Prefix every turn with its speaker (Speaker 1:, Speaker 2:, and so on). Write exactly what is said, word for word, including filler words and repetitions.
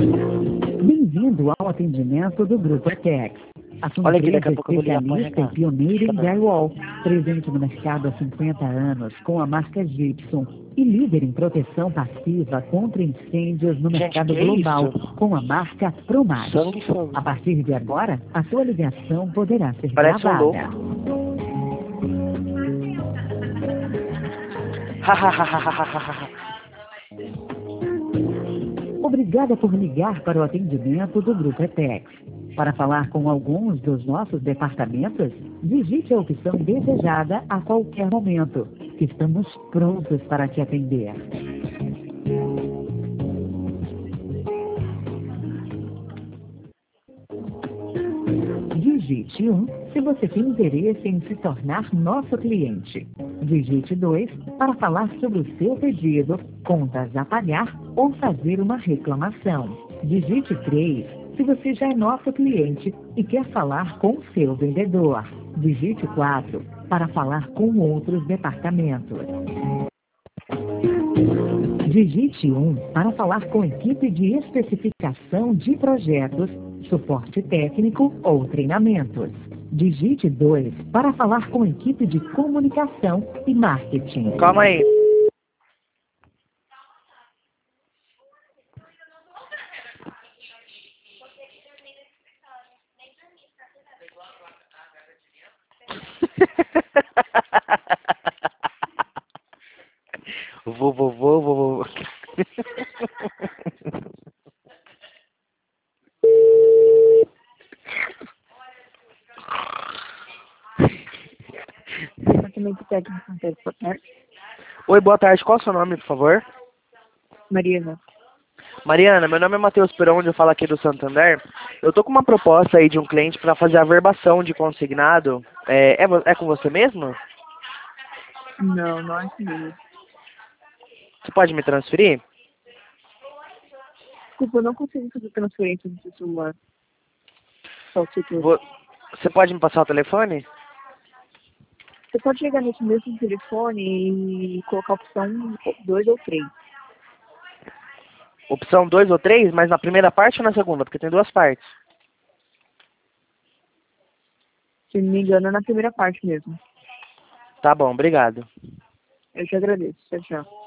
Speaker 1: Bem-vindo ao atendimento do Grupo Etex. A sua
Speaker 2: Olha aqui,
Speaker 1: empresa
Speaker 2: daqui a pouco eu vou ligar pra
Speaker 1: especialista e
Speaker 2: Renato.
Speaker 1: pioneira em
Speaker 2: Fica bem.
Speaker 1: drywall, presente no mercado há cinquenta anos com a marca Gibson e líder em proteção passiva contra incêndios no
Speaker 2: Gente,
Speaker 1: mercado
Speaker 2: que
Speaker 1: global
Speaker 2: isso?
Speaker 1: com a marca Promar.
Speaker 2: Sangue, sangue.
Speaker 1: A partir de agora, a sua ligação poderá ser
Speaker 2: Parece um
Speaker 1: gravada.
Speaker 2: louco. Hahaha.
Speaker 1: Obrigada por ligar para o atendimento do Grupo Etex. Para falar com alguns dos nossos departamentos, digite a opção desejada a qualquer momento. Estamos prontos para te atender. Digite um se você tem interesse em se tornar nosso cliente. Digite dois para falar sobre o seu pedido, contas a pagar ou fazer uma reclamação. Digite três se você já é nosso cliente e quer falar com o seu vendedor. Digite quatro para falar com outros departamentos. Digite um para falar com equipe de especificação de projetos, suporte técnico ou treinamentos. Digite dois para falar com equipe de comunicação e marketing.
Speaker 2: Calma aí. Vou, vou, vou, vou, vou.
Speaker 3: Departamento técnico, boa tarde.
Speaker 2: Oi, boa tarde. Qual é o seu nome, por favor?
Speaker 3: Mariana.
Speaker 2: Mariana, meu nome é Matheus Peron, eu falo aqui do Santander. Eu tô com uma proposta aí de um cliente para fazer a verbação de consignado. É, é, vo- é com você mesmo?
Speaker 3: Não, não é comigo.
Speaker 2: Você pode me transferir?
Speaker 3: Desculpa, eu não consigo fazer transferência do seu celular. Só o título.
Speaker 2: Vo- Você pode me passar o telefone?
Speaker 3: Você pode ligar nesse mesmo telefone e colocar a opção dois ou três.
Speaker 2: Opção dois ou três, mas na primeira parte ou na segunda? Porque tem duas partes.
Speaker 3: Se não me engano, é na primeira parte mesmo.
Speaker 2: Tá bom, obrigado.
Speaker 3: Eu te agradeço. Tchau, tchau.